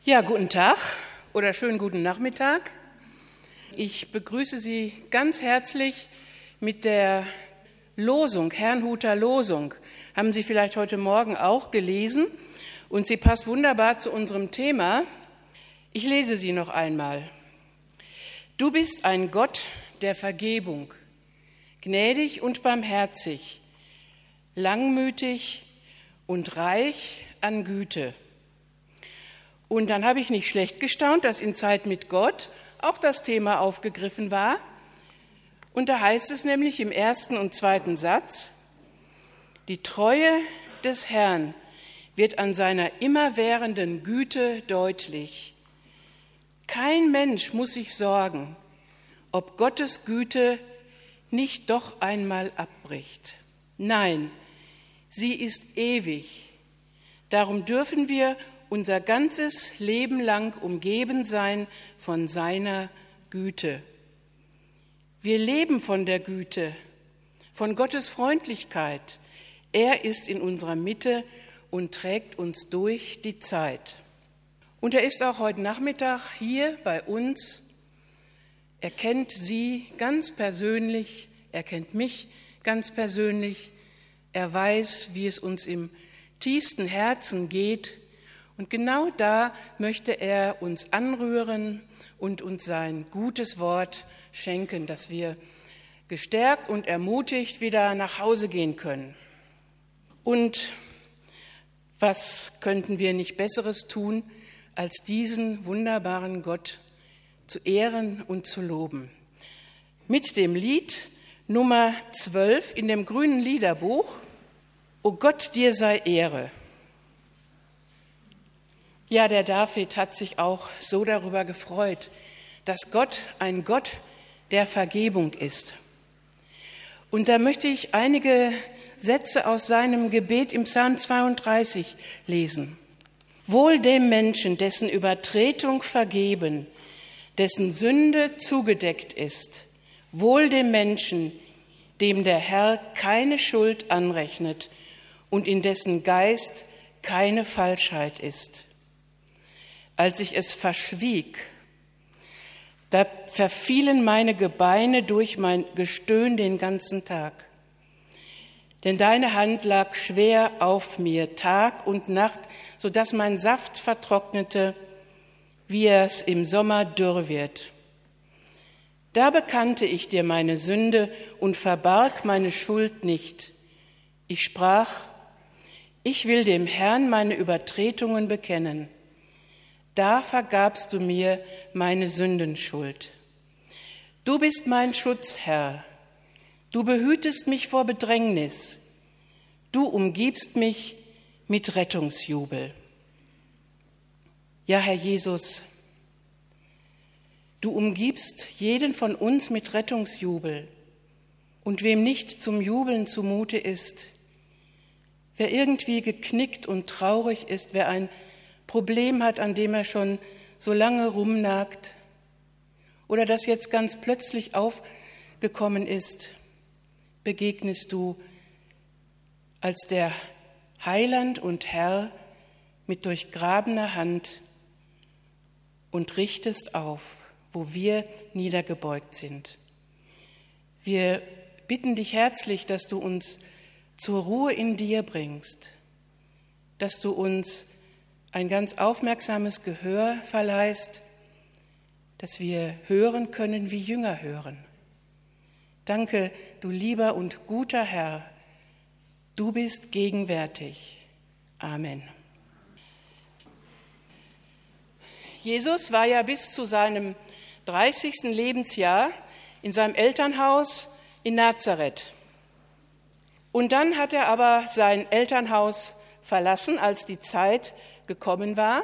Ja, guten Tag oder schönen guten Nachmittag. Ich begrüße Sie ganz herzlich mit der Losung, Herrnhuter Losung. Haben Sie vielleicht heute Morgen auch gelesen und sie passt wunderbar zu unserem Thema. Ich lese sie noch einmal. Du bist ein Gott der Vergebung, gnädig und barmherzig, langmütig und reich an Güte. Und dann habe ich nicht schlecht gestaunt, dass in Zeit mit Gott auch das Thema aufgegriffen war. Und da heißt es nämlich im 1. und 2. Satz, die Treue des Herrn wird an seiner immerwährenden Güte deutlich. Kein Mensch muss sich sorgen, ob Gottes Güte nicht doch einmal abbricht. Nein, sie ist ewig. Darum dürfen wir unser ganzes Leben lang umgeben sein von seiner Güte. Wir leben von der Güte, von Gottes Freundlichkeit. Er ist in unserer Mitte und trägt uns durch die Zeit. Und er ist auch heute Nachmittag hier bei uns. Er kennt Sie ganz persönlich, er kennt mich ganz persönlich. Er weiß, wie es uns im tiefsten Herzen geht. Und genau da möchte er uns anrühren und uns sein gutes Wort schenken, dass wir gestärkt und ermutigt wieder nach Hause gehen können. Und was könnten wir nicht Besseres tun, als diesen wunderbaren Gott zu ehren und zu loben? Mit dem Lied Nummer 12 in dem grünen Liederbuch, O Gott, dir sei Ehre. Ja, der David hat sich auch so darüber gefreut, dass Gott ein Gott der Vergebung ist. Und da möchte ich einige Sätze aus seinem Gebet im Psalm 32 lesen. Wohl dem Menschen, dessen Übertretung vergeben, dessen Sünde zugedeckt ist. Wohl dem Menschen, dem der Herr keine Schuld anrechnet und in dessen Geist keine Falschheit ist. Als ich es verschwieg, da verfielen meine Gebeine durch mein Gestöhn den ganzen Tag. Denn deine Hand lag schwer auf mir, Tag und Nacht, sodass mein Saft vertrocknete, wie es im Sommer dürr wird. Da bekannte ich dir meine Sünde und verbarg meine Schuld nicht. Ich sprach, ich will dem Herrn meine Übertretungen bekennen. Da vergabst du mir meine Sündenschuld. Du bist mein Schutzherr. Du behütest mich vor Bedrängnis. Du umgibst mich mit Rettungsjubel. Ja, Herr Jesus, du umgibst jeden von uns mit Rettungsjubel. Und wem nicht zum Jubeln zumute ist, wer irgendwie geknickt und traurig ist, wer ein Problem hat, an dem er schon so lange rumnagt oder das jetzt ganz plötzlich aufgekommen ist, begegnest du als der Heiland und Herr mit durchgrabener Hand und richtest auf, wo wir niedergebeugt sind. Wir bitten dich herzlich, dass du uns zur Ruhe in dir bringst, dass du uns ein ganz aufmerksames Gehör verleihst, dass wir hören können, wie Jünger hören. Danke, du lieber und guter Herr, du bist gegenwärtig. Amen. Jesus war ja bis zu seinem 30. Lebensjahr in seinem Elternhaus in Nazareth. Und dann hat er aber sein Elternhaus verlassen, als die Zeit gekommen war,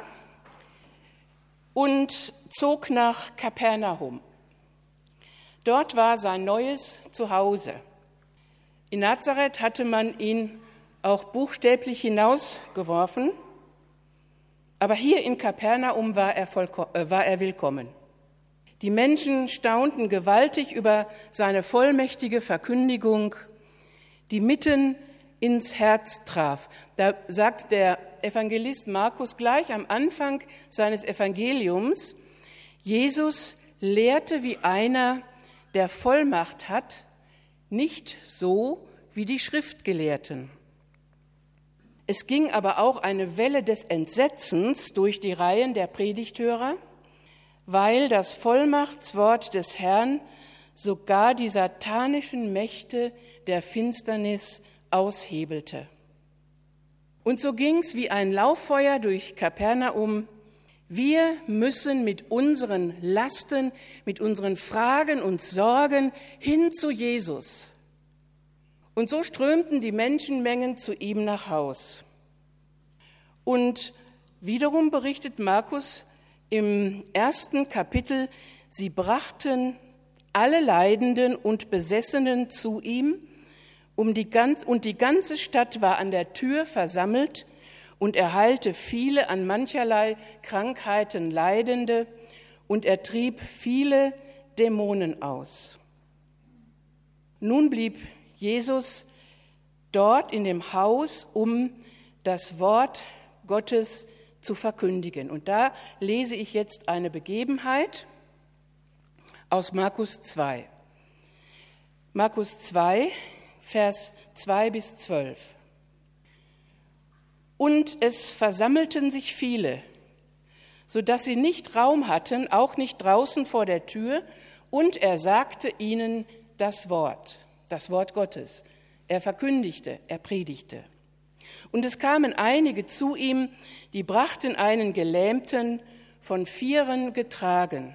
und zog nach Kapernaum. Dort war sein neues Zuhause. In Nazareth hatte man ihn auch buchstäblich hinausgeworfen, aber hier in Kapernaum war er willkommen. Die Menschen staunten gewaltig über seine vollmächtige Verkündigung, die mitten ins Herz traf. Da sagt der Evangelist Markus gleich am Anfang seines Evangeliums, Jesus lehrte wie einer, der Vollmacht hat, nicht so wie die Schriftgelehrten. Es ging aber auch eine Welle des Entsetzens durch die Reihen der Predigthörer, weil das Vollmachtswort des Herrn sogar die satanischen Mächte der Finsternis aushebelte. Und so ging's wie ein Lauffeuer durch Kapernaum. Wir müssen mit unseren Lasten, mit unseren Fragen und Sorgen hin zu Jesus. Und so strömten die Menschenmengen zu ihm nach Haus. Und wiederum berichtet Markus im 1. Kapitel, sie brachten alle Leidenden und Besessenen zu ihm, und die ganze Stadt war an der Tür versammelt, und er heilte viele an mancherlei Krankheiten Leidende, und er trieb viele Dämonen aus. Nun blieb Jesus dort in dem Haus, um das Wort Gottes zu verkündigen. Und da lese ich jetzt eine Begebenheit aus Markus 2. Markus 2, Vers 2 bis 12. Und es versammelten sich viele, sodass sie nicht Raum hatten, auch nicht draußen vor der Tür, und er sagte ihnen das Wort Gottes. Er verkündigte, er predigte. Und es kamen einige zu ihm, die brachten einen Gelähmten von Vieren getragen.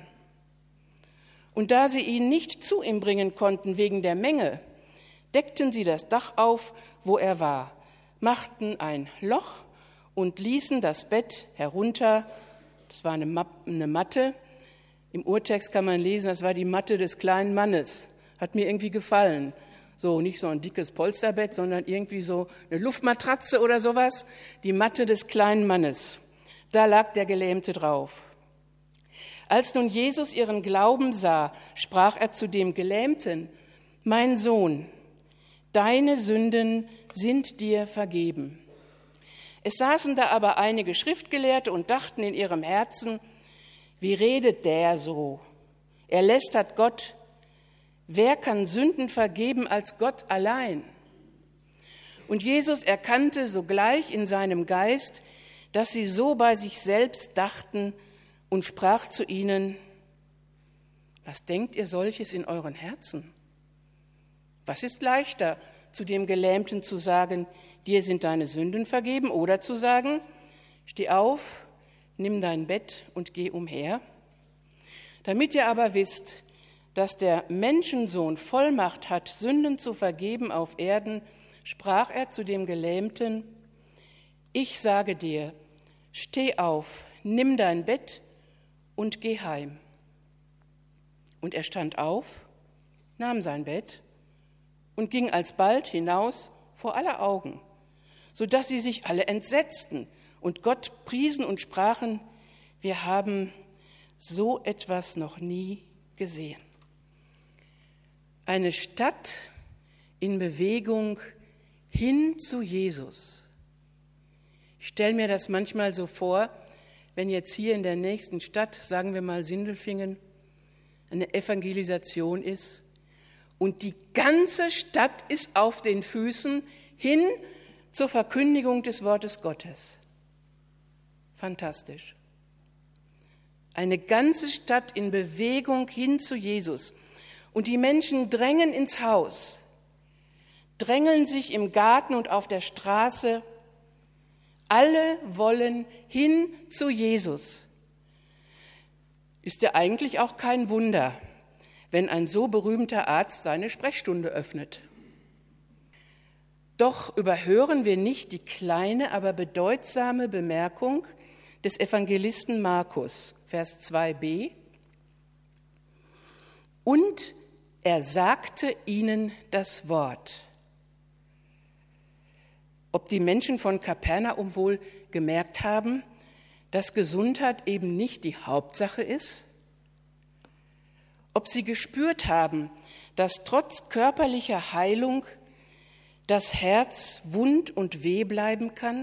Und da sie ihn nicht zu ihm bringen konnten wegen der Menge, deckten sie das Dach auf, wo er war, machten ein Loch und ließen das Bett herunter. Das war eine Matte. Im Urtext kann man lesen, das war die Matte des kleinen Mannes. Hat mir irgendwie gefallen. So, nicht so ein dickes Polsterbett, sondern irgendwie so eine Luftmatratze oder sowas. Die Matte des kleinen Mannes. Da lag der Gelähmte drauf. Als nun Jesus ihren Glauben sah, sprach er zu dem Gelähmten: Mein Sohn, deine Sünden sind dir vergeben. Es saßen da aber einige Schriftgelehrte und dachten in ihrem Herzen: Wie redet der so? Er lästert Gott. Wer kann Sünden vergeben als Gott allein? Und Jesus erkannte sogleich in seinem Geist, dass sie so bei sich selbst dachten, und sprach zu ihnen: Was denkt ihr solches in euren Herzen? Was ist leichter, zu dem Gelähmten zu sagen: Dir sind deine Sünden vergeben, oder zu sagen: Steh auf, nimm dein Bett und geh umher? Damit ihr aber wisst, dass der Menschensohn Vollmacht hat, Sünden zu vergeben auf Erden, sprach er zu dem Gelähmten: Ich sage dir, steh auf, nimm dein Bett und geh heim. Und er stand auf, nahm sein Bett und ging alsbald hinaus vor aller Augen, sodass sie sich alle entsetzten und Gott priesen und sprachen: Wir haben so etwas noch nie gesehen. Eine Stadt in Bewegung hin zu Jesus. Ich stelle mir das manchmal so vor, wenn jetzt hier in der nächsten Stadt, sagen wir mal Sindelfingen, eine Evangelisation ist und die ganze Stadt ist auf den Füßen hin zur Verkündigung des Wortes Gottes. Fantastisch. Eine ganze Stadt in Bewegung hin zu Jesus. Und die Menschen drängen ins Haus, drängeln sich im Garten und auf der Straße. Alle wollen hin zu Jesus. Ist ja eigentlich auch kein Wunder, wenn ein so berühmter Arzt seine Sprechstunde öffnet. Doch überhören wir nicht die kleine, aber bedeutsame Bemerkung des Evangelisten Markus, Vers 2b. Und er sagte ihnen das Wort. Ob die Menschen von Kapernaum wohl gemerkt haben, dass Gesundheit eben nicht die Hauptsache ist? Ob sie gespürt haben, dass trotz körperlicher Heilung das Herz wund und weh bleiben kann?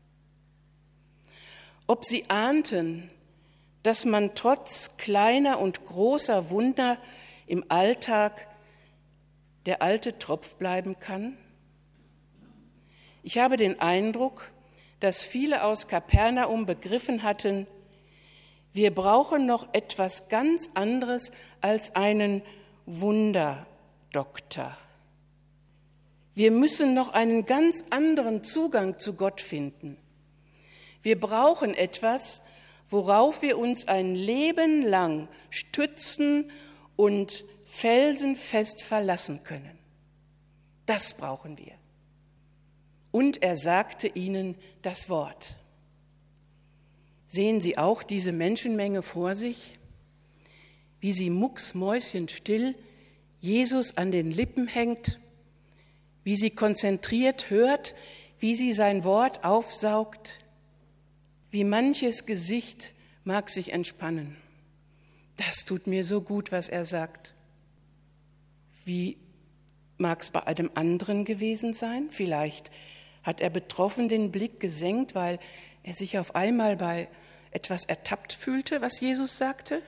Ob sie ahnten, dass man trotz kleiner und großer Wunder im Alltag der alte Tropf bleiben kann? Ich habe den Eindruck, dass viele aus Kapernaum begriffen hatten, wir brauchen noch etwas ganz anderes als einen Wunderdoktor. Wir müssen noch einen ganz anderen Zugang zu Gott finden. Wir brauchen etwas, worauf wir uns ein Leben lang stützen und felsenfest verlassen können. Das brauchen wir. Und er sagte ihnen das Wort. Sehen Sie auch diese Menschenmenge vor sich, wie sie mucksmäuschenstill Jesus an den Lippen hängt, wie sie konzentriert hört, wie sie sein Wort aufsaugt, wie manches Gesicht mag sich entspannen. Das tut mir so gut, was er sagt. Wie mag es bei einem anderen gewesen sein? Vielleicht hat er betroffen den Blick gesenkt, weil er sich auf einmal bei etwas ertappt fühlte, was Jesus sagte.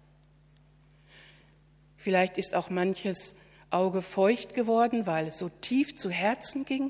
Vielleicht ist auch manches Auge feucht geworden, weil es so tief zu Herzen ging.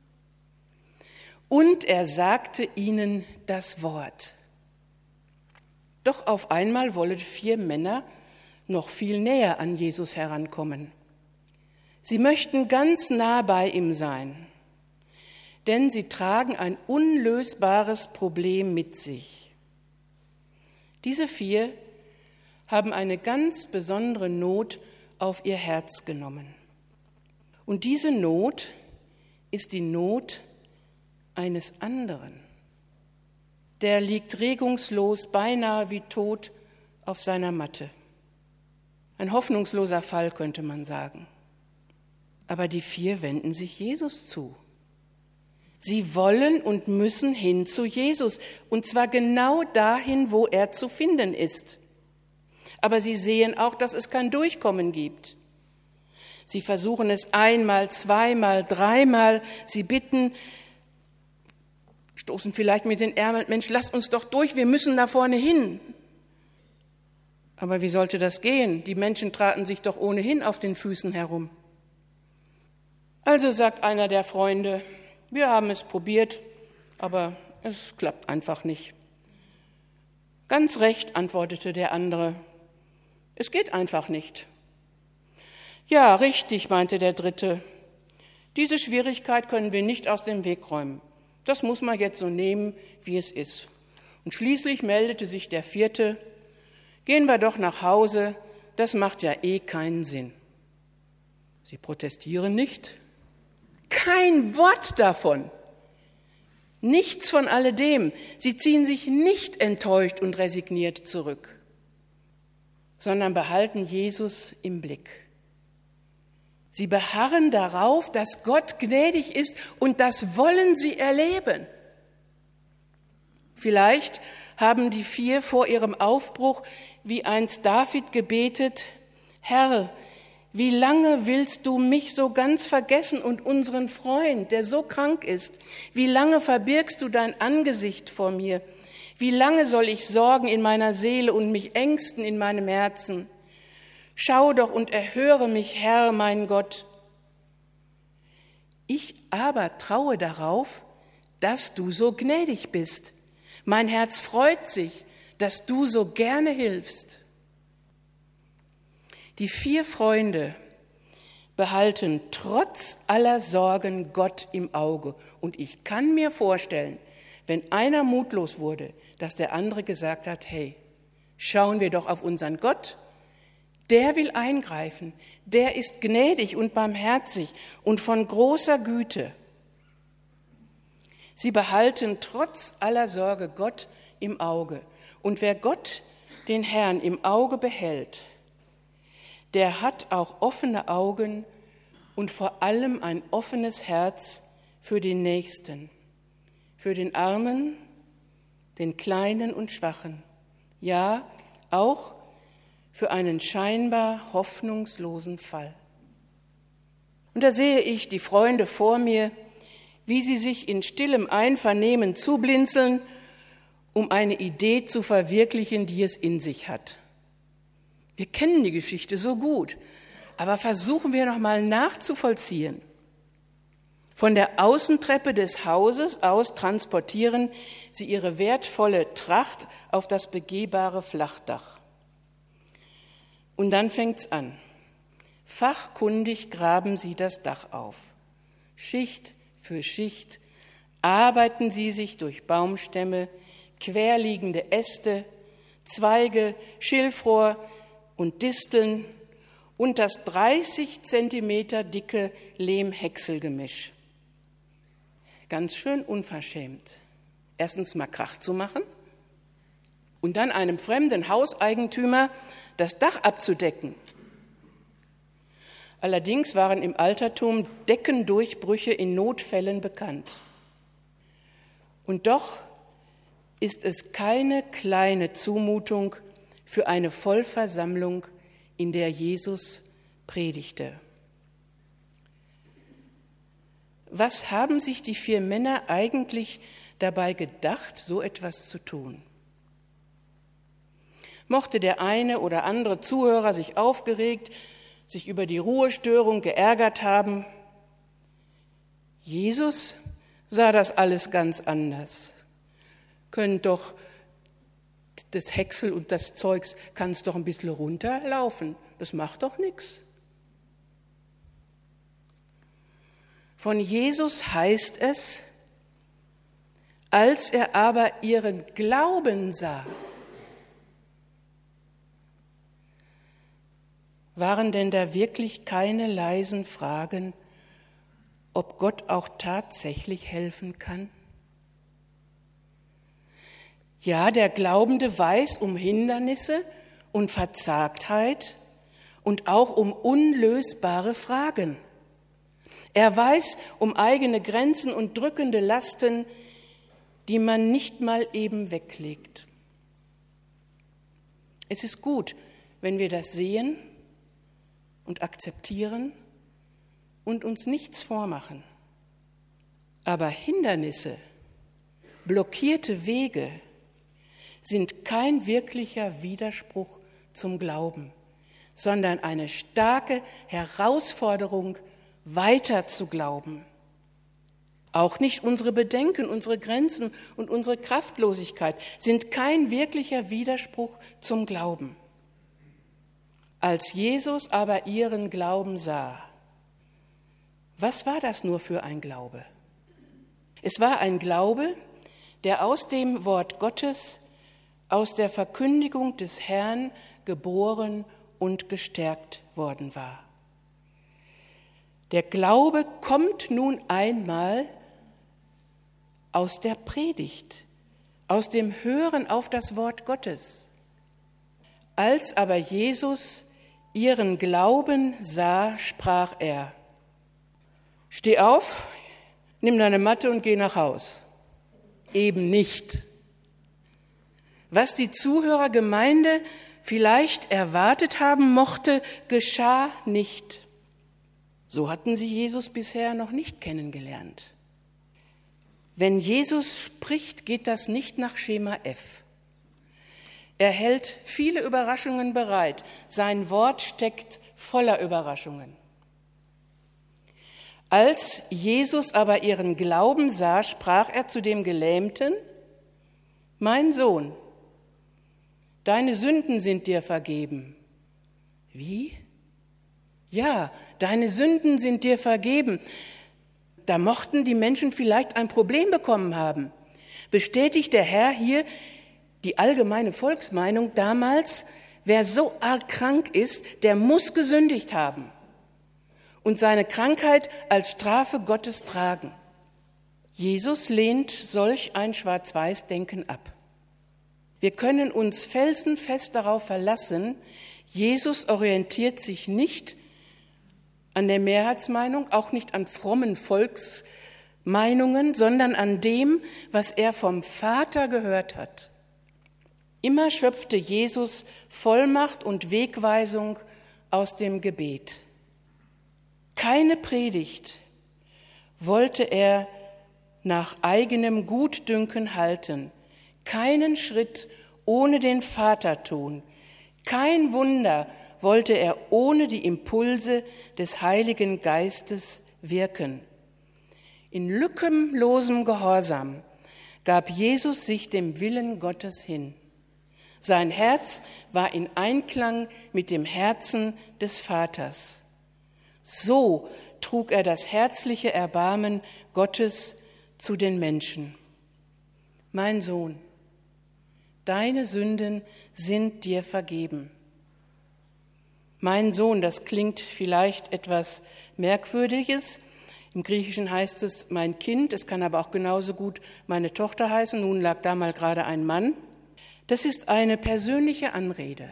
Und er sagte ihnen das Wort. Doch auf einmal wollen 4 Männer noch viel näher an Jesus herankommen. Sie möchten ganz nah bei ihm sein, denn sie tragen ein unlösbares Problem mit sich. Diese 4 haben eine ganz besondere Not auf ihr Herz genommen. Und diese Not ist die Not eines anderen. Der liegt regungslos, beinahe wie tot auf seiner Matte. Ein hoffnungsloser Fall, könnte man sagen. Aber die 4 wenden sich Jesus zu. Sie wollen und müssen hin zu Jesus, und zwar genau dahin, wo er zu finden ist. Aber sie sehen auch, dass es kein Durchkommen gibt. Sie versuchen es einmal, zweimal, dreimal. Sie bitten, stoßen vielleicht mit den Ärmeln, Mensch, lasst uns doch durch, wir müssen da vorne hin. Aber wie sollte das gehen? Die Menschen traten sich doch ohnehin auf den Füßen herum. Also sagt einer der Freunde, wir haben es probiert, aber es klappt einfach nicht. Ganz recht, antwortete der andere, es geht einfach nicht. Ja, richtig, meinte der Dritte, diese Schwierigkeit können wir nicht aus dem Weg räumen. Das muss man jetzt so nehmen, wie es ist. Und schließlich meldete sich der 4., gehen wir doch nach Hause, das macht ja eh keinen Sinn. Sie protestieren nicht. Kein Wort davon. Nichts von alledem. Sie ziehen sich nicht enttäuscht und resigniert zurück, sondern behalten Jesus im Blick. Sie beharren darauf, dass Gott gnädig ist, und das wollen sie erleben. Vielleicht haben die 4 vor ihrem Aufbruch wie einst David gebetet, Herr, wie lange willst du mich so ganz vergessen und unseren Freund, der so krank ist? Wie lange verbirgst du dein Angesicht vor mir? Wie lange soll ich sorgen in meiner Seele und mich ängsten in meinem Herzen? Schau doch und erhöre mich, Herr, mein Gott. Ich aber traue darauf, dass du so gnädig bist. Mein Herz freut sich, dass du so gerne hilfst. Die 4 Freunde behalten trotz aller Sorgen Gott im Auge. Und ich kann mir vorstellen, wenn einer mutlos wurde, dass der andere gesagt hat, hey, schauen wir doch auf unseren Gott. Der will eingreifen, der ist gnädig und barmherzig und von großer Güte. Sie behalten trotz aller Sorge Gott im Auge. Und wer Gott, den Herrn, im Auge behält, der hat auch offene Augen und vor allem ein offenes Herz für den Nächsten, für den Armen, den Kleinen und Schwachen, ja, auch für einen scheinbar hoffnungslosen Fall. Und da sehe ich die Freunde vor mir, wie sie sich in stillem Einvernehmen zublinzeln, um eine Idee zu verwirklichen, die es in sich hat. Wir kennen die Geschichte so gut, aber versuchen wir noch mal nachzuvollziehen. Von der Außentreppe des Hauses aus transportieren sie ihre wertvolle Tracht auf das begehbare Flachdach. Und dann fängt's an. Fachkundig graben sie das Dach auf. Schicht für Schicht arbeiten sie sich durch Baumstämme, querliegende Äste, Zweige, Schilfrohr und Disteln und das 30 Zentimeter dicke Lehm-Häcksel-Gemisch. Ganz schön unverschämt. Erstens mal Krach zu machen und dann einem fremden Hauseigentümer das Dach abzudecken. Allerdings waren im Altertum Deckendurchbrüche in Notfällen bekannt. Und doch ist es keine kleine Zumutung für eine Vollversammlung, in der Jesus predigte. Was haben sich die 4 Männer eigentlich dabei gedacht, so etwas zu tun? Mochte der eine oder andere Zuhörer sich aufgeregt, sich über die Ruhestörung geärgert haben. Jesus sah das alles ganz anders. Können doch das Häcksel und das Zeugs, kann es doch ein bisschen runterlaufen. Das macht doch nichts. Von Jesus heißt es, als er aber ihren Glauben sah. Waren denn da wirklich keine leisen Fragen, ob Gott auch tatsächlich helfen kann? Ja, der Glaubende weiß um Hindernisse und Verzagtheit und auch um unlösbare Fragen. Er weiß um eigene Grenzen und drückende Lasten, die man nicht mal eben weglegt. Es ist gut, wenn wir das sehen und akzeptieren und uns nichts vormachen. Aber Hindernisse, blockierte Wege sind kein wirklicher Widerspruch zum Glauben, sondern eine starke Herausforderung, weiter zu glauben. Auch nicht unsere Bedenken, unsere Grenzen und unsere Kraftlosigkeit sind kein wirklicher Widerspruch zum Glauben. Als Jesus aber ihren Glauben sah, was war das nur für ein Glaube? Es war ein Glaube, der aus dem Wort Gottes, aus der Verkündigung des Herrn geboren und gestärkt worden war. Der Glaube kommt nun einmal aus der Predigt, aus dem Hören auf das Wort Gottes. Als aber Jesus ihren Glauben sah, sprach er: Steh auf, nimm deine Matte und geh nach Haus. Eben nicht. Was die Zuhörergemeinde vielleicht erwartet haben mochte, geschah nicht. So hatten sie Jesus bisher noch nicht kennengelernt. Wenn Jesus spricht, geht das nicht nach Schema F. Er hält viele Überraschungen bereit. Sein Wort steckt voller Überraschungen. Als Jesus aber ihren Glauben sah, sprach er zu dem Gelähmten: Mein Sohn, deine Sünden sind dir vergeben. Wie? Ja, deine Sünden sind dir vergeben. Da mochten die Menschen vielleicht ein Problem bekommen haben. Bestätigt der Herr hier die allgemeine Volksmeinung damals: Wer so arg krank ist, der muss gesündigt haben und seine Krankheit als Strafe Gottes tragen. Jesus lehnt solch ein Schwarz-Weiß-Denken ab. Wir können uns felsenfest darauf verlassen, Jesus orientiert sich nicht an der Mehrheitsmeinung, auch nicht an frommen Volksmeinungen, sondern an dem, was er vom Vater gehört hat. Immer schöpfte Jesus Vollmacht und Wegweisung aus dem Gebet. Keine Predigt wollte er nach eigenem Gutdünken halten, keinen Schritt ohne den Vater tun, kein Wunder wollte er ohne die Impulse des Heiligen Geistes wirken. In lückenlosem Gehorsam gab Jesus sich dem Willen Gottes hin. Sein Herz war in Einklang mit dem Herzen des Vaters. So trug er das herzliche Erbarmen Gottes zu den Menschen. Mein Sohn, deine Sünden sind dir vergeben. Mein Sohn, das klingt vielleicht etwas Merkwürdiges. Im Griechischen heißt es mein Kind, es kann aber auch genauso gut meine Tochter heißen. Nun lag da mal gerade ein Mann. Das ist eine persönliche Anrede.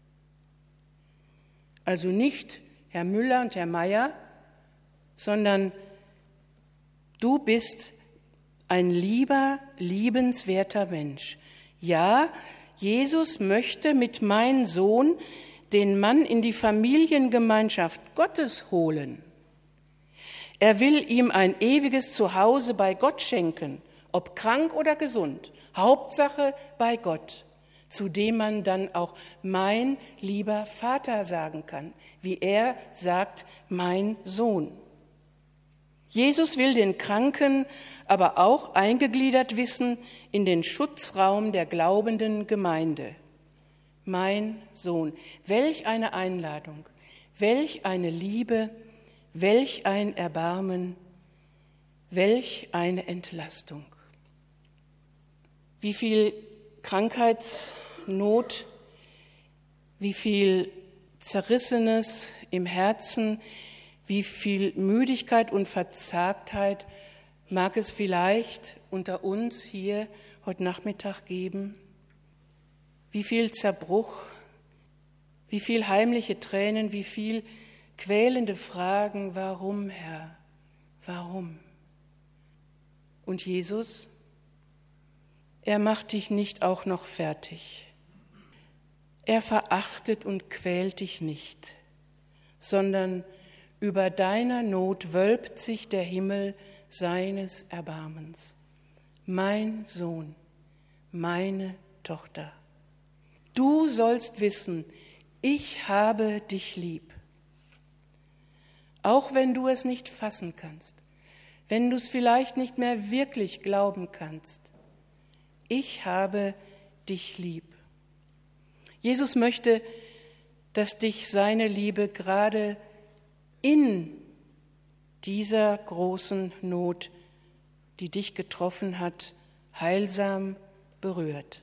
Also nicht Herr Müller und Herr Meier, sondern du bist ein lieber, liebenswerter Mensch. Ja, Jesus möchte mit meinem Sohn den Mann in die Familiengemeinschaft Gottes holen. Er will ihm ein ewiges Zuhause bei Gott schenken, ob krank oder gesund. Hauptsache bei Gott, zu dem man dann auch mein lieber Vater sagen kann, wie er sagt, mein Sohn. Jesus will den Kranken aber auch eingegliedert wissen in den Schutzraum der glaubenden Gemeinde. Mein Sohn, welch eine Einladung, welch eine Liebe, welch ein Erbarmen, welch eine Entlastung. Wie viel Krankheitsnot, wie viel Zerrissenes im Herzen, wie viel Müdigkeit und Verzagtheit mag es vielleicht unter uns hier heute Nachmittag geben? Wie viel Zerbruch, wie viel heimliche Tränen, wie viel quälende Fragen, warum, Herr, warum? Und Jesus, er macht dich nicht auch noch fertig. Er verachtet und quält dich nicht, sondern über deiner Not wölbt sich der Himmel seines Erbarmens. Mein Sohn, meine Tochter, du sollst wissen, ich habe dich lieb. Auch wenn du es nicht fassen kannst, wenn du es vielleicht nicht mehr wirklich glauben kannst, ich habe dich lieb. Jesus möchte, dass dich seine Liebe gerade in dieser großen Not, die dich getroffen hat, heilsam berührt.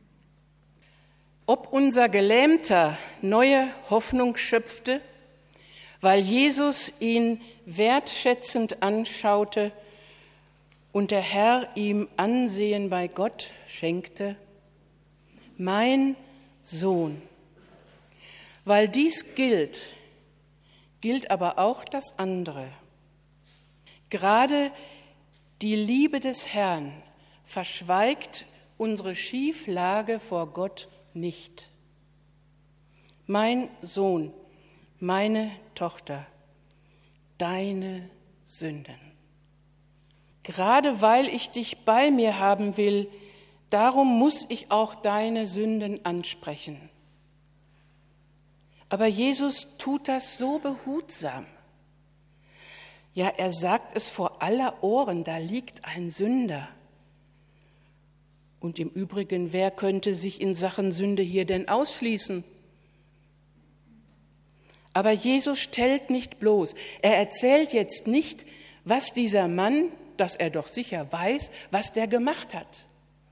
Ob unser Gelähmter neue Hoffnung schöpfte, weil Jesus ihn wertschätzend anschaute und der Herr ihm Ansehen bei Gott schenkte, mein Sohn. Weil dies gilt aber auch das andere. Gerade die Liebe des Herrn verschweigt unsere Schieflage vor Gott nicht. Mein Sohn, meine Tochter, deine Sünden. Gerade weil ich dich bei mir haben will, darum muss ich auch deine Sünden ansprechen. Aber Jesus tut das so behutsam. Ja, er sagt es vor aller Ohren, da liegt ein Sünder. Und im Übrigen, wer könnte sich in Sachen Sünde hier denn ausschließen? Aber Jesus stellt nicht bloß. Er erzählt jetzt nicht, was dieser Mann, das er doch sicher weiß, was der gemacht hat.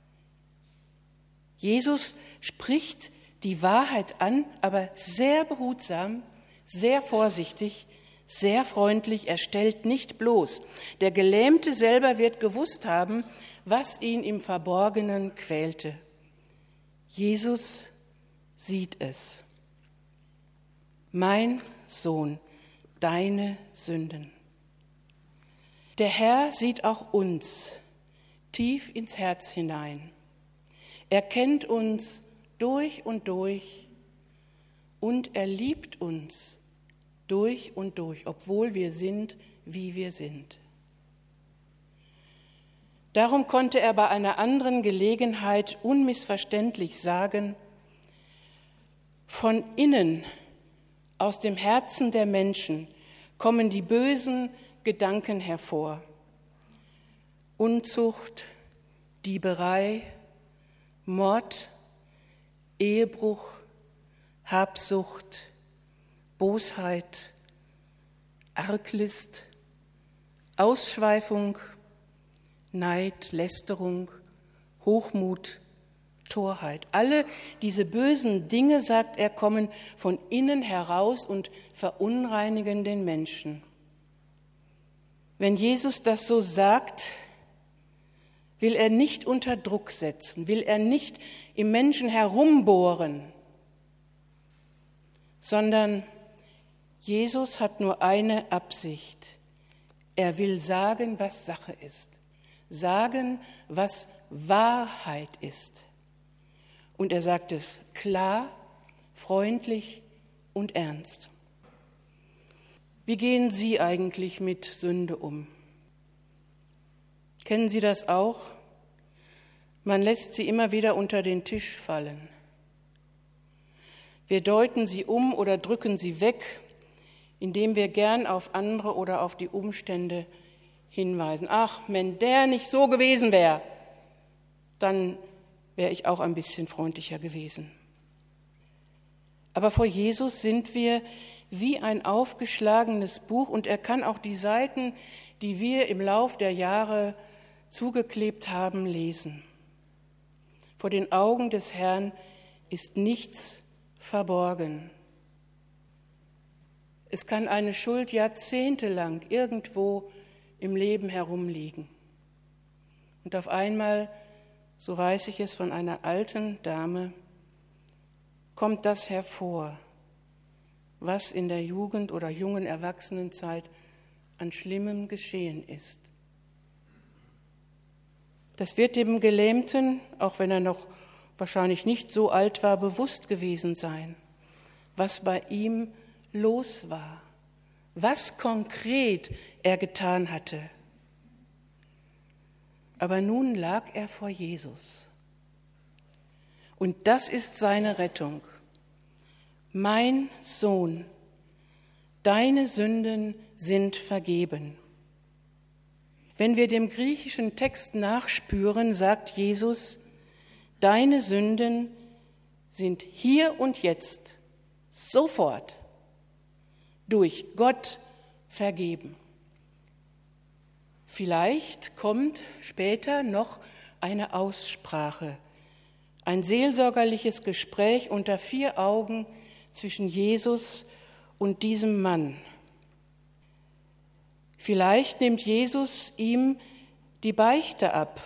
Jesus spricht die Wahrheit an, aber sehr behutsam, sehr vorsichtig, sehr freundlich. Er stellt nicht bloß. Der Gelähmte selber wird gewusst haben, was ihn im Verborgenen quälte. Jesus sieht es. Mein Sohn, deine Sünden. Der Herr sieht auch uns tief ins Herz hinein. Er kennt uns durch und er liebt uns durch und durch, obwohl wir sind, wie wir sind. Darum konnte er bei einer anderen Gelegenheit unmissverständlich sagen: Von innen, aus dem Herzen der Menschen, kommen die bösen Gedanken hervor. Unzucht, Dieberei, Mord, Ehebruch, Habsucht, Bosheit, Arglist, Ausschweifung, Neid, Lästerung, Hochmut, Torheit. Alle diese bösen Dinge, sagt er, kommen von innen heraus und verunreinigen den Menschen. Wenn Jesus das so sagt, will er nicht unter Druck setzen, will er nicht im Menschen herumbohren, sondern Jesus hat nur eine Absicht. Er will sagen, was Sache ist, sagen, was Wahrheit ist. Und er sagt es klar, freundlich und ernst. Wie gehen Sie eigentlich mit Sünde um? Kennen Sie das auch? Man lässt sie immer wieder unter den Tisch fallen. Wir deuten sie um oder drücken sie weg, indem wir gern auf andere oder auf die Umstände hinweisen. Ach, wenn der nicht so gewesen wäre, dann wäre ich auch ein bisschen freundlicher gewesen. Aber vor Jesus sind wir wie ein aufgeschlagenes Buch und er kann auch die Seiten, die wir im Lauf der Jahre zugeklebt haben, lesen. Vor den Augen des Herrn ist nichts verborgen. Es kann eine Schuld jahrzehntelang irgendwo im Leben herumliegen. Und auf einmal, so weiß ich es von einer alten Dame, kommt das hervor, was in der Jugend oder jungen Erwachsenenzeit an Schlimmem geschehen ist. Das wird dem Gelähmten, auch wenn er noch wahrscheinlich nicht so alt war, bewusst gewesen sein, was bei ihm los war, was konkret er getan hatte. Aber nun lag er vor Jesus. Und das ist seine Rettung. Mein Sohn, deine Sünden sind vergeben. Wenn wir dem griechischen Text nachspüren, sagt Jesus, deine Sünden sind hier und jetzt, sofort, durch Gott vergeben. Vielleicht kommt später noch eine Aussprache, ein seelsorgerliches Gespräch unter 4 Augen zwischen Jesus und diesem Mann. Vielleicht nimmt Jesus ihm die Beichte ab,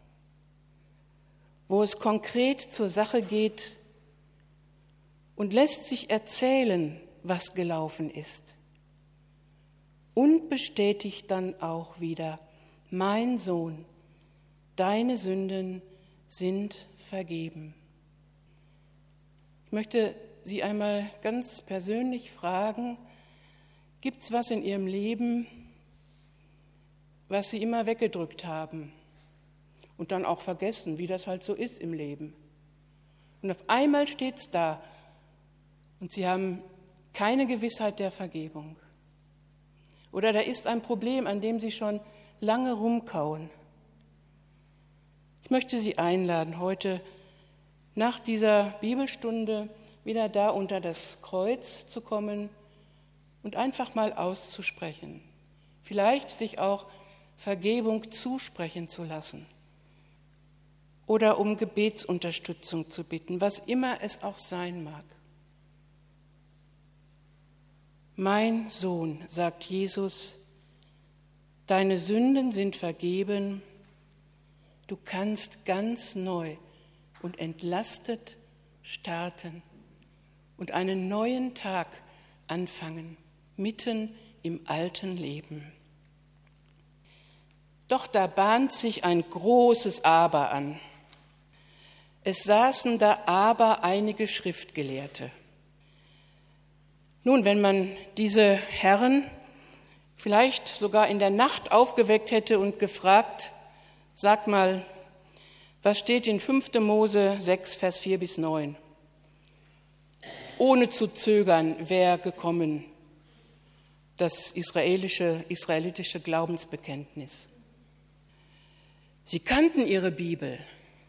wo es konkret zur Sache geht und lässt sich erzählen, was gelaufen ist. Und bestätigt dann auch wieder, mein Sohn, deine Sünden sind vergeben. Ich möchte Sie einmal ganz persönlich fragen, gibt es was in Ihrem Leben, was Sie immer weggedrückt haben und dann auch vergessen, wie das halt so ist im Leben? Und auf einmal steht es da und Sie haben keine Gewissheit der Vergebung. Oder da ist ein Problem, an dem Sie schon lange rumkauen. Ich möchte Sie einladen, heute nach dieser Bibelstunde wieder da unter das Kreuz zu kommen und einfach mal auszusprechen. Vielleicht sich auch Vergebung zusprechen zu lassen oder um Gebetsunterstützung zu bitten, was immer es auch sein mag. Mein Sohn, sagt Jesus, deine Sünden sind vergeben, du kannst ganz neu und entlastet starten und einen neuen Tag anfangen, mitten im alten Leben. Doch da bahnt sich ein großes Aber an. Es saßen da aber einige Schriftgelehrte. Nun, wenn man diese Herren vielleicht sogar in der Nacht aufgeweckt hätte und gefragt, sag mal, was steht in 5. Mose 6, Vers 4 bis 9? Ohne zu zögern wäre gekommen das israelitische Glaubensbekenntnis. Sie kannten ihre Bibel.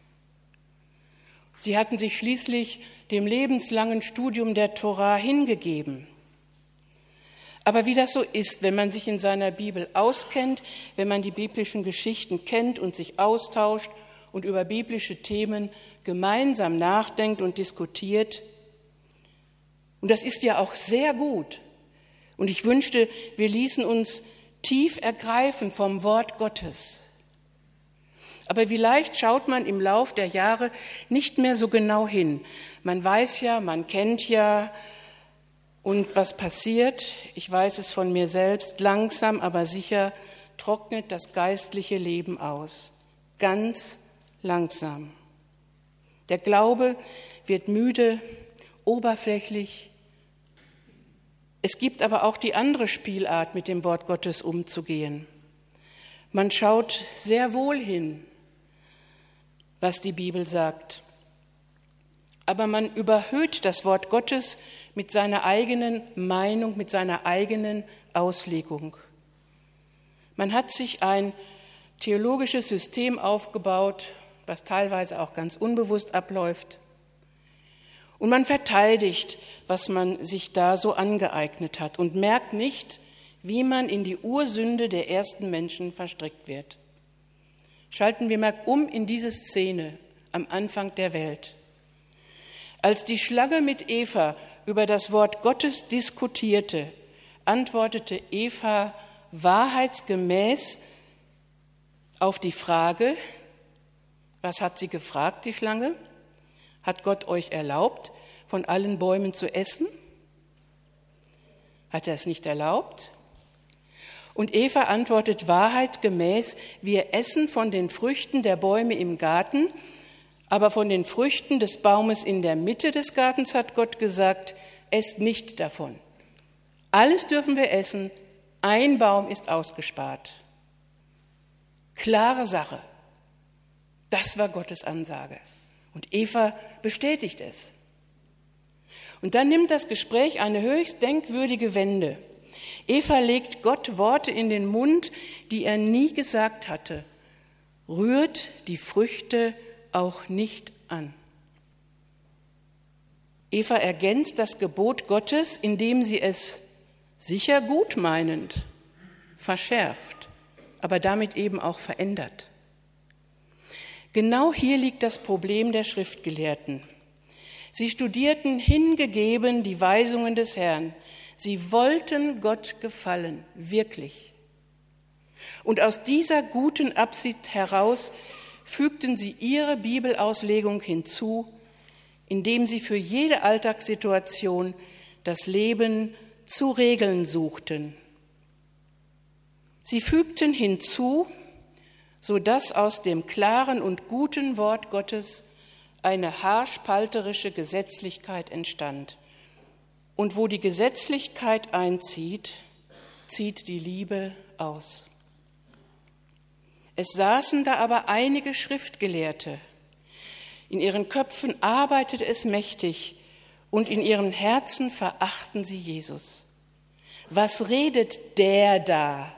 Sie hatten sich schließlich dem lebenslangen Studium der Tora hingegeben. Aber wie das so ist, wenn man sich in seiner Bibel auskennt, wenn man die biblischen Geschichten kennt und sich austauscht und über biblische Themen gemeinsam nachdenkt und diskutiert, und das ist ja auch sehr gut, und ich wünschte, wir ließen uns tief ergreifen vom Wort Gottes. Aber vielleicht schaut man im Lauf der Jahre nicht mehr so genau hin. Man weiß ja, man kennt ja, und was passiert, ich weiß es von mir selbst, langsam aber sicher trocknet das geistliche Leben aus. Ganz langsam. Der Glaube wird müde, oberflächlich. Es gibt aber auch die andere Spielart, mit dem Wort Gottes umzugehen. Man schaut sehr wohl hin, was die Bibel sagt. Aber man überhöht das Wort Gottes mit seiner eigenen Meinung, mit seiner eigenen Auslegung. Man hat sich ein theologisches System aufgebaut, was teilweise auch ganz unbewusst abläuft. Und man verteidigt, was man sich da so angeeignet hat und merkt nicht, wie man in die Ursünde der ersten Menschen verstrickt wird. Schalten wir mal um in diese Szene am Anfang der Welt. Als die Schlange mit Eva über das Wort Gottes diskutierte, antwortete Eva wahrheitsgemäß auf die Frage, was hat sie gefragt, die Schlange? Hat Gott euch erlaubt, von allen Bäumen zu essen? Hat er es nicht erlaubt? Und Eva antwortet wahrheitgemäß, wir essen von den Früchten der Bäume im Garten, aber von den Früchten des Baumes in der Mitte des Gartens hat Gott gesagt, esst nicht davon. Alles dürfen wir essen, ein Baum ist ausgespart. Klare Sache. Das war Gottes Ansage. Und Eva bestätigt es. Und dann nimmt das Gespräch eine höchst denkwürdige Wende. Eva legt Gott Worte in den Mund, die er nie gesagt hatte. Rührt die Früchte auch nicht an. Eva ergänzt das Gebot Gottes, indem sie es sicher gut meinend verschärft, aber damit eben auch verändert. Genau hier liegt das Problem der Schriftgelehrten. Sie studierten hingegeben die Weisungen des Herrn. Sie wollten Gott gefallen, wirklich. Und aus dieser guten Absicht heraus fügten sie ihre Bibelauslegung hinzu, indem sie für jede Alltagssituation das Leben zu regeln suchten. Sie fügten hinzu, sodass aus dem klaren und guten Wort Gottes eine haarspalterische Gesetzlichkeit entstand. Und wo die Gesetzlichkeit einzieht, zieht die Liebe aus. Es saßen da aber einige Schriftgelehrte. In ihren Köpfen arbeitete es mächtig und in ihren Herzen verachten sie Jesus. Was redet der da?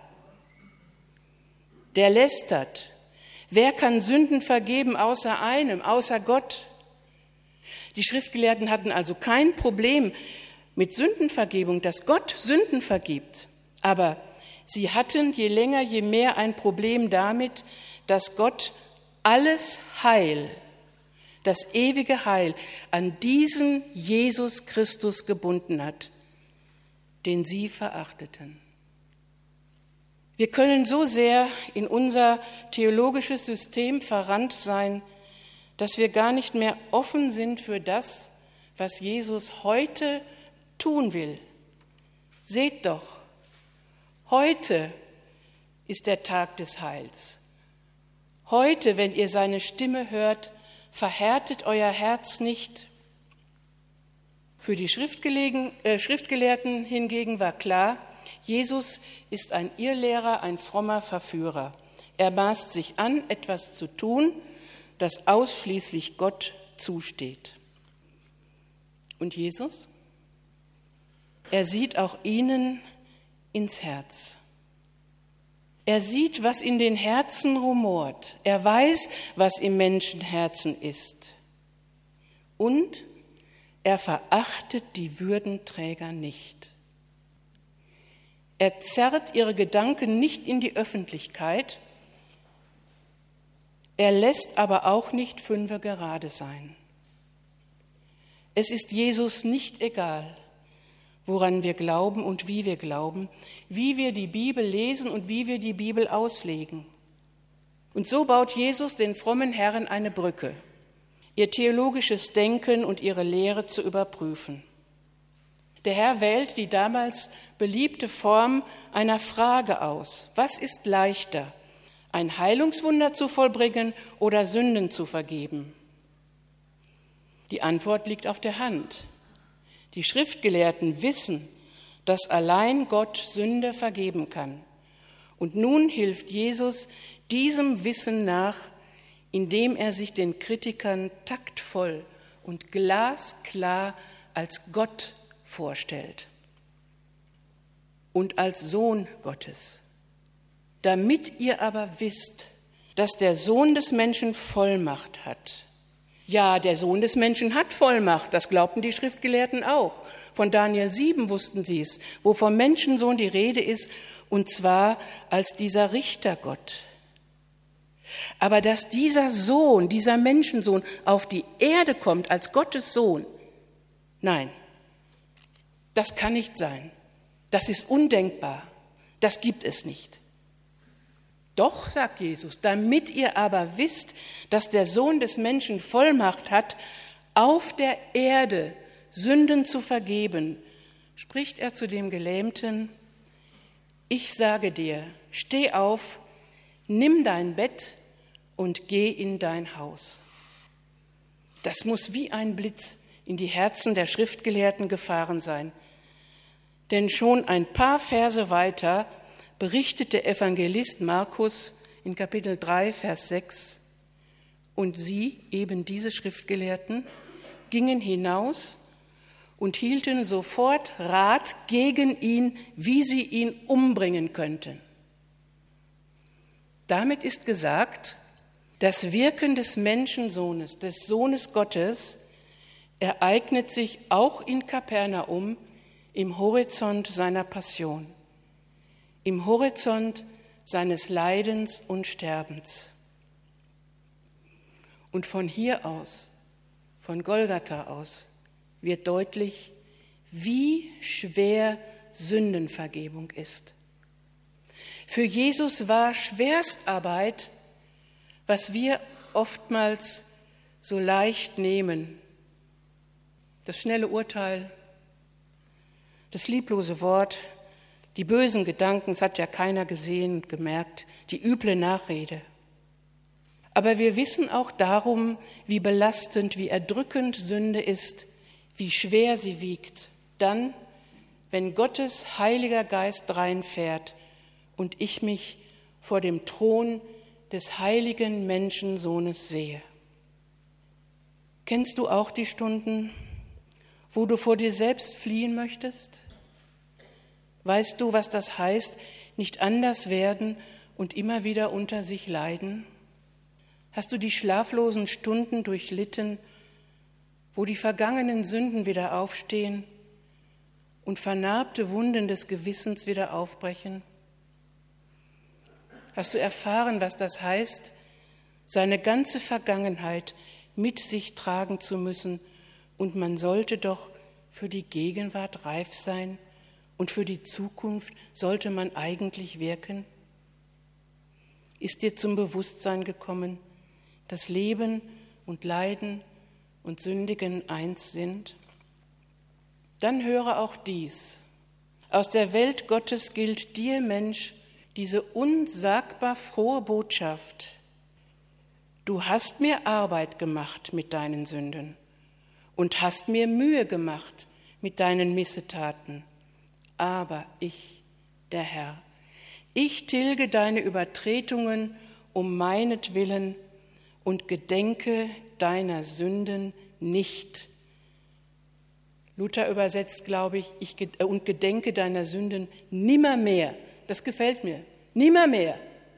Der lästert. Wer kann Sünden vergeben außer einem, außer Gott? Die Schriftgelehrten hatten also kein Problem mit Sündenvergebung, dass Gott Sünden vergibt. Aber sie hatten je länger, je mehr ein Problem damit, dass Gott alles Heil, das ewige Heil an diesen Jesus Christus gebunden hat, den sie verachteten. Wir können so sehr in unser theologisches System verrannt sein, dass wir gar nicht mehr offen sind für das, was Jesus heute tun will. Seht doch, heute ist der Tag des Heils. Heute, wenn ihr seine Stimme hört, verhärtet euer Herz nicht. Für die Schriftgelehrten hingegen war klar, Jesus ist ein Irrlehrer, ein frommer Verführer. Er maßt sich an, etwas zu tun, das ausschließlich Gott zusteht. Und Jesus? Er sieht auch ihnen ins Herz. Er sieht, was in den Herzen rumort. Er weiß, was im Menschenherzen ist. Und er verachtet die Würdenträger nicht. Er zerrt ihre Gedanken nicht in die Öffentlichkeit. Er lässt aber auch nicht fünfe gerade sein. Es ist Jesus nicht egal, woran wir glauben und wie wir glauben, wie wir die Bibel lesen und wie wir die Bibel auslegen. Und so baut Jesus den frommen Herren eine Brücke, ihr theologisches Denken und ihre Lehre zu überprüfen. Der Herr wählt die damals beliebte Form einer Frage aus. Was ist leichter, ein Heilungswunder zu vollbringen oder Sünden zu vergeben? Die Antwort liegt auf der Hand. Die Schriftgelehrten wissen, dass allein Gott Sünde vergeben kann. Und nun hilft Jesus diesem Wissen nach, indem er sich den Kritikern taktvoll und glasklar als Gott vorstellt und als Sohn Gottes. Damit ihr aber wisst, dass der Sohn des Menschen Vollmacht hat. Ja, der Sohn des Menschen hat Vollmacht, das glaubten die Schriftgelehrten auch. Von Daniel 7 wussten sie es, wo vom Menschensohn die Rede ist, und zwar als dieser Richtergott. Aber dass dieser Sohn, dieser Menschensohn auf die Erde kommt als Gottes Sohn, nein, das kann nicht sein. Das ist undenkbar. Das gibt es nicht. Doch, sagt Jesus, damit ihr aber wisst, dass der Sohn des Menschen Vollmacht hat, auf der Erde Sünden zu vergeben, spricht er zu dem Gelähmten: Ich sage dir, steh auf, nimm dein Bett und geh in dein Haus. Das muss wie ein Blitz in die Herzen der Schriftgelehrten gefahren sein. Denn schon ein paar Verse weiter berichtet der Evangelist Markus in Kapitel 3, Vers 6: Und sie, eben diese Schriftgelehrten, gingen hinaus und hielten sofort Rat gegen ihn, wie sie ihn umbringen könnten. Damit ist gesagt, das Wirken des Menschensohnes, des Sohnes Gottes, ereignet sich auch in Kapernaum im Horizont seiner Passion, im Horizont seines Leidens und Sterbens. Und von hier aus, von Golgatha aus, wird deutlich, wie schwer Sündenvergebung ist. Für Jesus war Schwerstarbeit, was wir oftmals so leicht nehmen. Das schnelle Urteil, das lieblose Wort, die bösen Gedanken, es hat ja keiner gesehen und gemerkt, die üble Nachrede. Aber wir wissen auch darum, wie belastend, wie erdrückend Sünde ist, wie schwer sie wiegt, dann, wenn Gottes Heiliger Geist reinfährt und ich mich vor dem Thron des heiligen Menschensohnes sehe. Kennst du auch die Stunden, wo du vor dir selbst fliehen möchtest? Weißt du, was das heißt, nicht anders werden und immer wieder unter sich leiden? Hast du die schlaflosen Stunden durchlitten, wo die vergangenen Sünden wieder aufstehen und vernarbte Wunden des Gewissens wieder aufbrechen? Hast du erfahren, was das heißt, seine ganze Vergangenheit mit sich tragen zu müssen, und man sollte doch für die Gegenwart reif sein und für die Zukunft sollte man eigentlich wirken? Ist dir zum Bewusstsein gekommen, dass Leben und Leiden und Sündigen eins sind? Dann höre auch dies. Aus der Welt Gottes gilt dir, Mensch, diese unsagbar frohe Botschaft: Du hast mir Arbeit gemacht mit deinen Sünden und hast mir Mühe gemacht mit deinen Missetaten. Aber ich, der Herr, ich tilge deine Übertretungen um meinetwillen und gedenke deiner Sünden nicht. Luther übersetzt, glaube ich, und gedenke deiner Sünden nimmermehr. Das gefällt mir. Nimmermehr.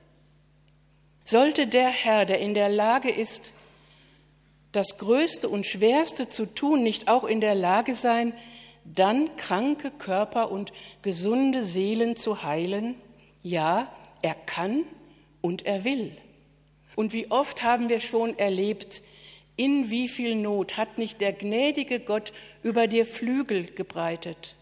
Sollte der Herr, der in der Lage ist, das Größte und Schwerste zu tun, nicht auch in der Lage sein, dann kranke Körper und gesunde Seelen zu heilen? Ja, er kann und er will. Und wie oft haben wir schon erlebt, in wie viel Not hat nicht der gnädige Gott über dir Flügel gebreitet?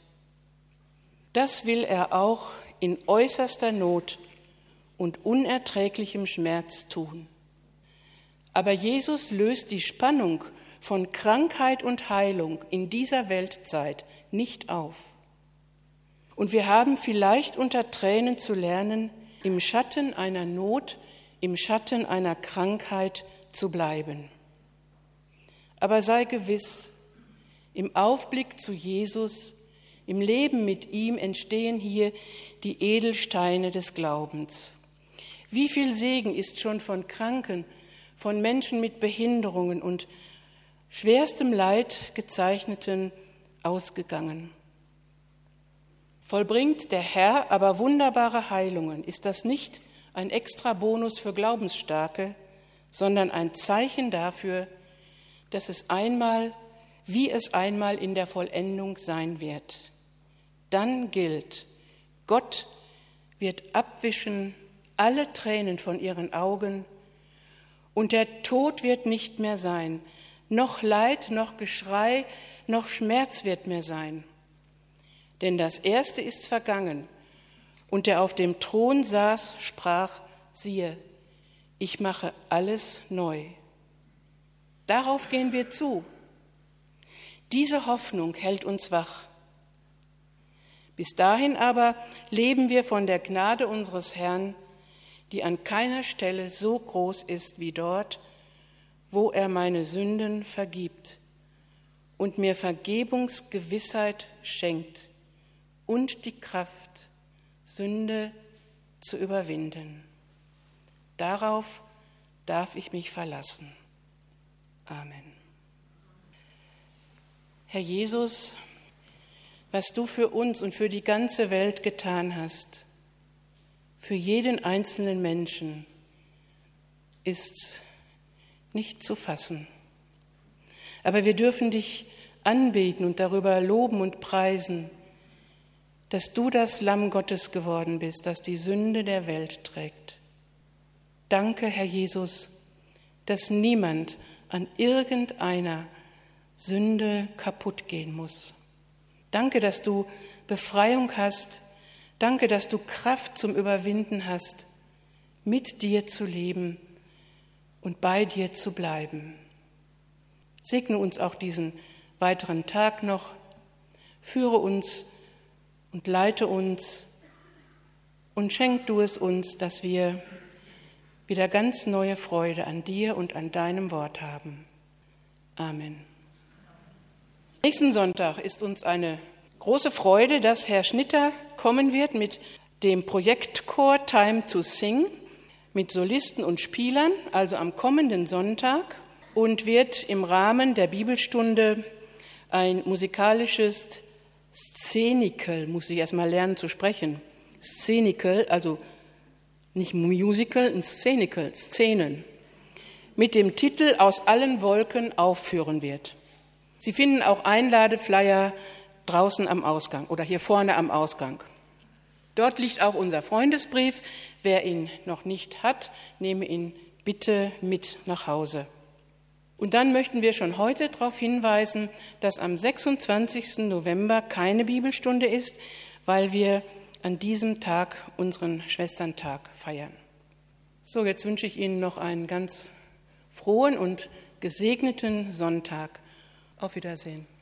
Das will er auch in äußerster Not und unerträglichem Schmerz tun. Aber Jesus löst die Spannung von Krankheit und Heilung in dieser Weltzeit nicht auf. Und wir haben vielleicht unter Tränen zu lernen, im Schatten einer Not, im Schatten einer Krankheit zu bleiben. Aber sei gewiss, im Aufblick zu Jesus, im Leben mit ihm entstehen hier die Edelsteine des Glaubens. Wie viel Segen ist schon von Kranken, von Menschen mit Behinderungen und schwerstem Leid gezeichneten ausgegangen. Vollbringt der Herr aber wunderbare Heilungen, ist das nicht ein Extrabonus für Glaubensstarke, sondern ein Zeichen dafür, dass es einmal, wie es einmal in der Vollendung sein wird. Dann gilt, Gott wird abwischen alle Tränen von ihren Augen und der Tod wird nicht mehr sein, noch Leid, noch Geschrei, noch Schmerz wird mehr sein. Denn das Erste ist vergangen und der auf dem Thron saß, sprach, siehe, ich mache alles neu. Darauf gehen wir zu. Diese Hoffnung hält uns wach. Bis dahin aber leben wir von der Gnade unseres Herrn, die an keiner Stelle so groß ist wie dort, wo er meine Sünden vergibt und mir Vergebungsgewissheit schenkt und die Kraft, Sünde zu überwinden. Darauf darf ich mich verlassen. Amen. Herr Jesus, was du für uns und für die ganze Welt getan hast, für jeden einzelnen Menschen, ist nicht zu fassen. Aber wir dürfen dich anbeten und darüber loben und preisen, dass du das Lamm Gottes geworden bist, das die Sünde der Welt trägt. Danke, Herr Jesus, dass niemand an irgendeiner Sünde kaputt gehen muss. Danke, dass du Befreiung hast. Danke, dass du Kraft zum Überwinden hast, mit dir zu leben und bei dir zu bleiben. Segne uns auch diesen weiteren Tag noch, führe uns und leite uns und schenk du es uns, dass wir wieder ganz neue Freude an dir und an deinem Wort haben. Amen. Nächsten Sonntag ist uns eine große Freude, dass Herr Schnitter kommen wird mit dem Projektchor Time to Sing, mit Solisten und Spielern, also am kommenden Sonntag, und wird im Rahmen der Bibelstunde ein musikalisches Szenikel, muss ich erst mal lernen zu sprechen, Szenikel, also nicht Musical, ein Szenikel, Szenen, mit dem Titel Aus allen Wolken aufführen wird. Sie finden auch Einladeflyer draußen am Ausgang oder hier vorne am Ausgang. Dort liegt auch unser Freundesbrief. Wer ihn noch nicht hat, nehme ihn bitte mit nach Hause. Und dann möchten wir schon heute darauf hinweisen, dass am 26. November keine Bibelstunde ist, weil wir an diesem Tag unseren Schwesterntag feiern. So, jetzt wünsche ich Ihnen noch einen ganz frohen und gesegneten Sonntag. Auf Wiedersehen.